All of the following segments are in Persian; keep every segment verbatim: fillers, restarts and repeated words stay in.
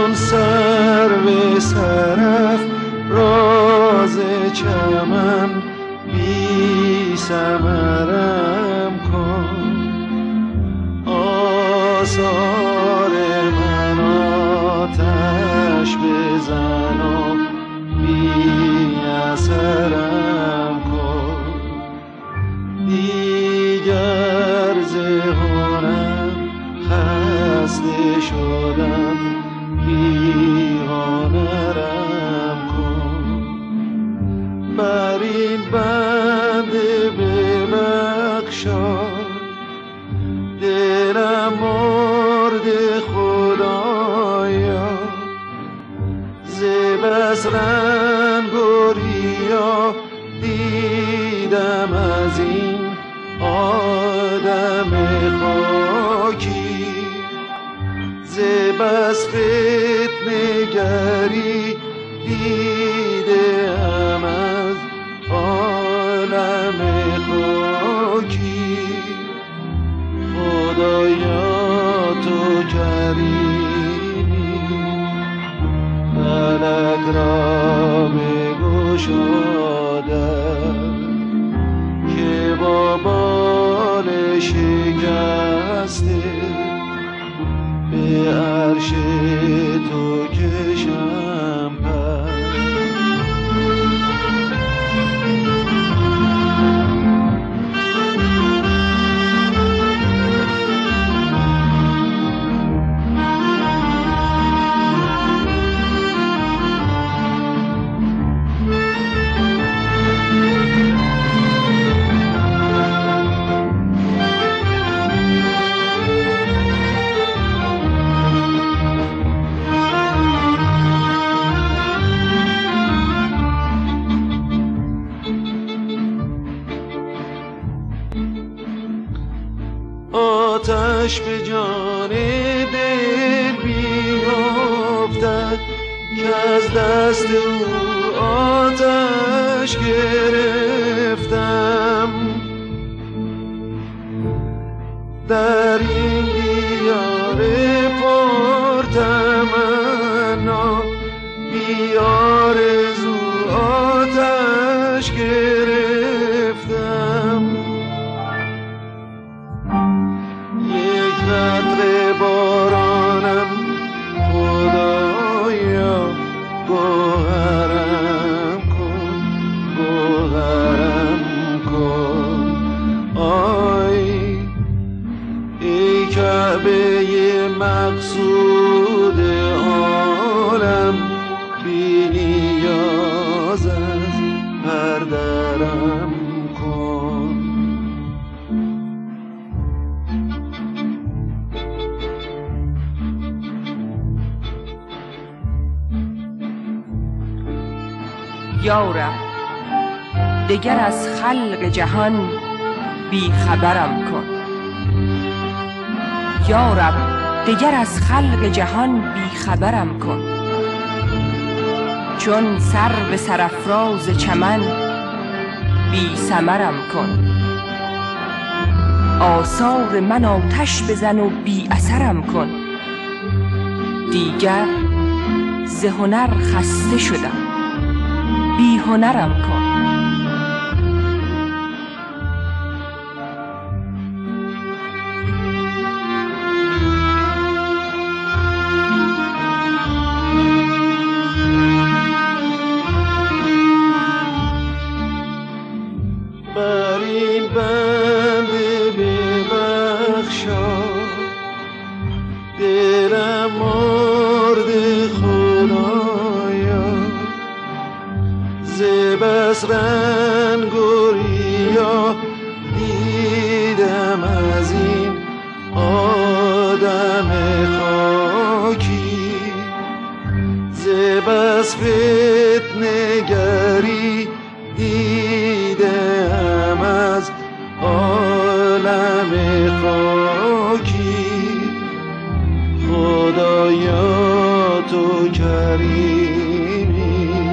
چون سر به سرف راز چمن بی ثمرم کن. آثار من آتش بزن و بی اثرم کن. دیگر ز هنر خسته شدم بی هنرم کن. بر این بنده ببخشا دلم مرد خدایا. ز بس رنگ و ریا دیدم از این آدم خاکی. ز بس فتنه گری دیدم از عالم خاکی. خدایا تو کریمی فلک را بگشاده که با بال شکسته به عرش تو کشم پر. آتش به جان دل بیافتد که از دست او آتش گرفتم. در این دیار پرتمنا بی آرزو آتش گرفتم. یک قطره بارانم خدایا گوهرم کن، گوهرم کن. آی ای کعبه مقصود عالم بی نیاز از هر درم کن. یارب دگر از خلق جهان بی خبرم کن. یارب دگر از خلق جهان بی خبرم کن. چون سرو سرافراز چمن بی ثمرم کن. آثار من آتش بزن و بی اثرم کن. دیگر ز هنر خسته شدم بی هنرم کن. بر این بنده ببخشا دلم مرد خدایا. ز بس رنگ و ریا دیدم از این آدم خاکی. ز بس فتنه گری دیدم از عالم خاکی. خدایا تو کریمی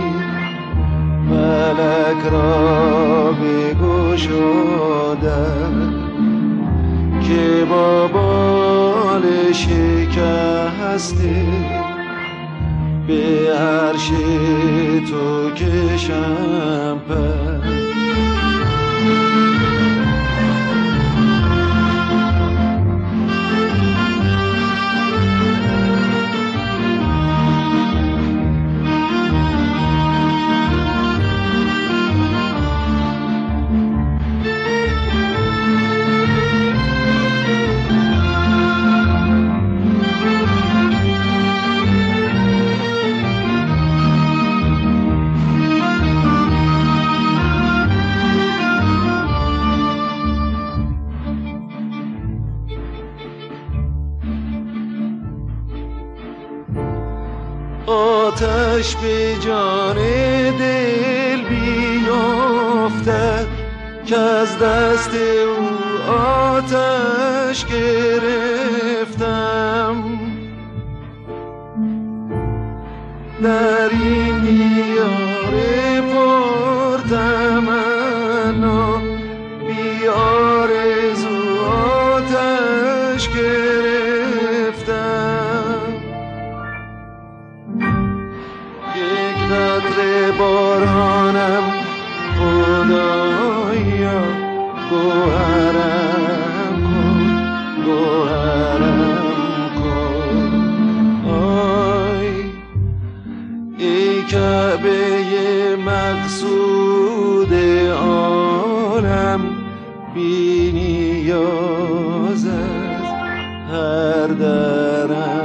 فلک را بگشاده که با بال شکسته به عرش تو کشم پر. آتش به جان دل بیافته که از دست او آتش گرفتم. در این دیار پرتمنا بی آرزو آتش گرفتم. یک قطره بارانم خدایا گوهرم کن، گوهرم کن. آی ای کعبه مقصود عالم، بی نیاز از هر درم